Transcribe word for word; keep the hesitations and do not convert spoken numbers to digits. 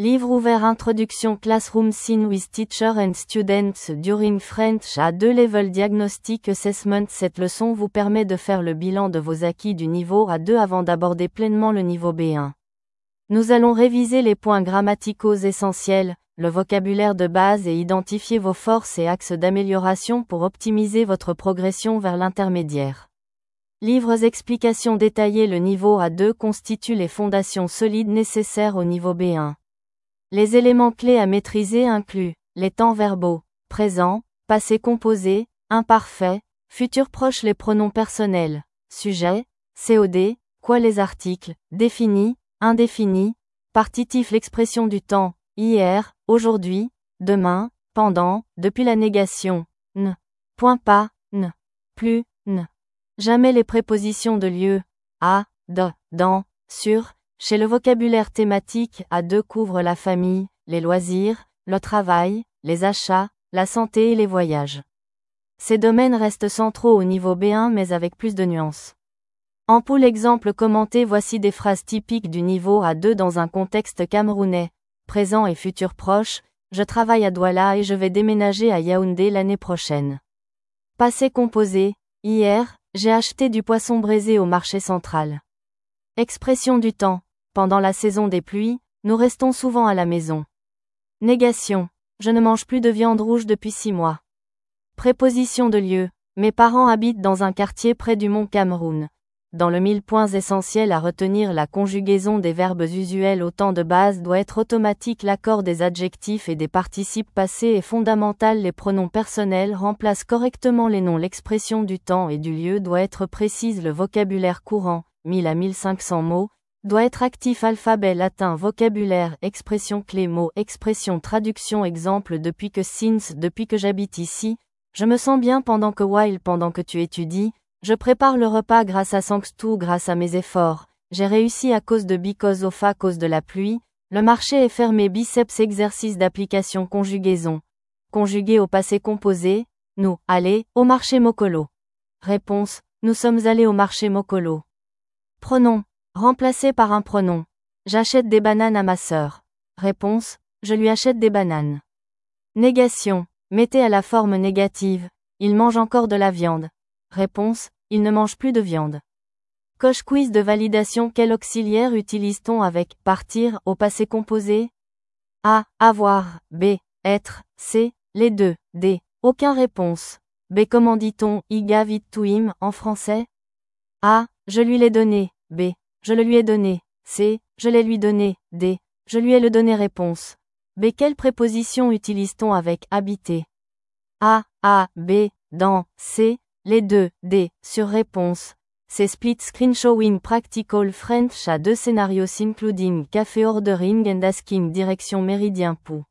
Livre ouvert Introduction Classroom Scene with Teacher and Students During French A deux Level Diagnostic Assessment. Cette leçon vous permet de faire le bilan de vos acquis du niveau A deux avant d'aborder pleinement le niveau B un. Nous allons réviser les points grammaticaux essentiels, le vocabulaire de base et identifier vos forces et axes d'amélioration pour optimiser votre progression vers l'intermédiaire. Livres explications détaillées. Le niveau A deux constitue les fondations solides nécessaires au niveau B un. Les éléments clés à maîtriser incluent les temps verbaux, présent, passé composé, imparfait, futur proche, les pronoms personnels, sujet, C O D, quoi, les articles, définis, indéfinis, partitif, l'expression du temps, hier, aujourd'hui, demain, pendant, depuis, la négation, n, point pas, n, plus, n. Jamais les prépositions de lieu, à, de, dans, sur. Chez le vocabulaire thématique, A deux couvre la famille, les loisirs, le travail, les achats, la santé et les voyages. Ces domaines restent centraux au niveau B un mais avec plus de nuances. Ampoule exemple commenté. Voici des phrases typiques du niveau A deux dans un contexte camerounais. Présent et futur proche, je travaille à Douala et je vais déménager à Yaoundé l'année prochaine. Passé composé, hier, j'ai acheté du poisson braisé au marché central. Expression du temps. Pendant la saison des pluies, nous restons souvent à la maison. Négation. Je ne mange plus de viande rouge depuis six mois. Préposition de lieu. Mes parents habitent dans un quartier près du mont Cameroun. Dans le mille points essentiels à retenir, la conjugaison des verbes usuels au temps de base doit être automatique. L'accord des adjectifs et des participes passés est fondamental. Les pronoms personnels remplacent correctement les noms. L'expression du temps et du lieu doit être précise. Le vocabulaire courant, mille à mille cinq cents mots, doit être actif. Alphabet latin, vocabulaire, expression clé, mots, expression, traduction. Exemple: depuis que, since, depuis que j'habite ici, je me sens bien. Pendant que, while, pendant que tu étudies, je prépare le repas. Grâce à, thanks to, grâce à mes efforts, j'ai réussi. À cause de, because of, à cause de la pluie, le marché est fermé. Biceps, exercice d'application. Conjugaison. Conjugué au passé composé, nous, aller, au marché Mokolo. Réponse: nous sommes allés au marché Mokolo. Pronom. Remplacé par un pronom. J'achète des bananes à ma sœur. Réponse: je lui achète des bananes. Négation. Mettez à la forme négative. Il mange encore de la viande. Réponse: il ne mange plus de viande. Coche quiz de validation. Quel auxiliaire utilise-t-on avec partir au passé composé? A. Avoir. B. Être. C. Les deux. D. Aucun. Réponse. B. Comment dit-on I gave it to him en français? A. Je lui l'ai donné. B. Je le lui ai donné. C. Je l'ai lui donné. D. Je lui ai le donné. Réponse. B. Quelle préposition utilise-t-on avec habiter? A. A. B. Dans. C. Les deux. D. Sur. Réponse. C. Split screen showing practical French A deux scénarios including café ordering and asking direction Méridien Pou.